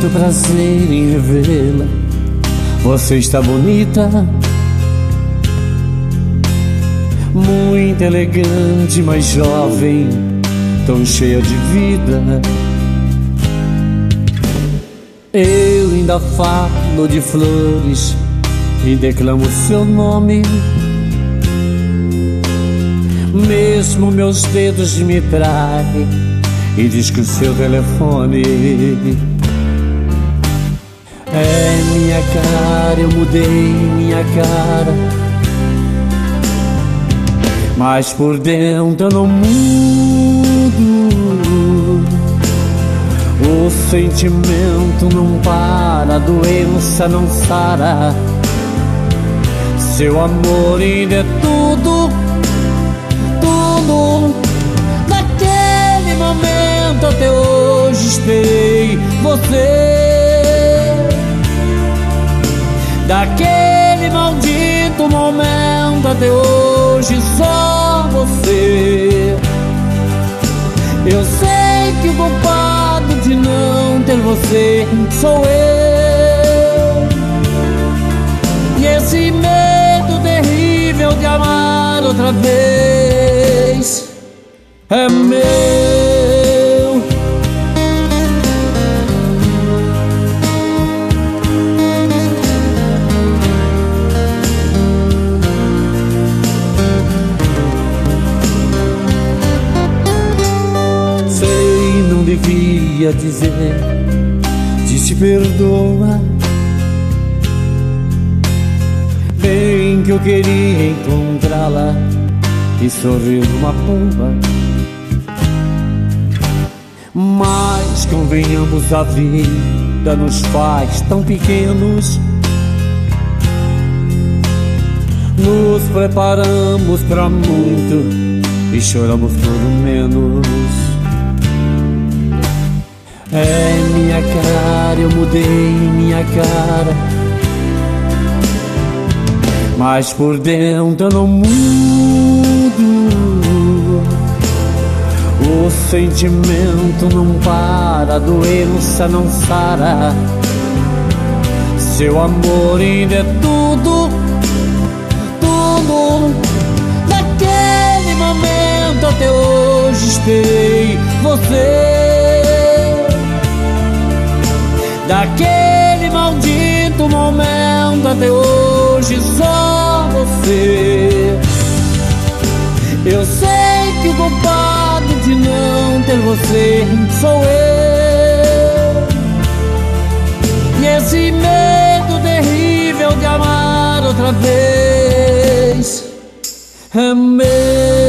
Sinto prazer em revê-la. Você está bonita, muito elegante, mas jovem, tão cheia de vida. Eu ainda falo de flores e declamo seu nome. Mesmo meus dedos me traem e diz que o seu telefone é minha cara. Eu mudei minha cara, mas por dentro eu não mudo. O sentimento não para, a doença não sara. Seu amor ainda é tudo, tudo. Naquele momento até hoje esperei você. Daquele maldito momento até hoje só você. Eu sei que o culpado de não ter você sou eu. E esse medo terrível de amar outra vez é meu. Sei, não devia dizer, disse perdoa. Bem que eu queria encontrá-la e sorrir numa pomba, mas convenhamos, a vida nos faz tão pequenos. Nos preparamos pra muito e choramos por menos. É minha cara, eu mudei minha cara, mas por dentro eu não mudo. O sentimento não para, a doença não sara. Seu amor ainda é tudo, tudo. Naquele momento até hoje esperei você. Daquele maldito momento até hoje só você. Eu sei que o culpado de não ter você sou eu. E esse medo terrível de amar outra vez é meu.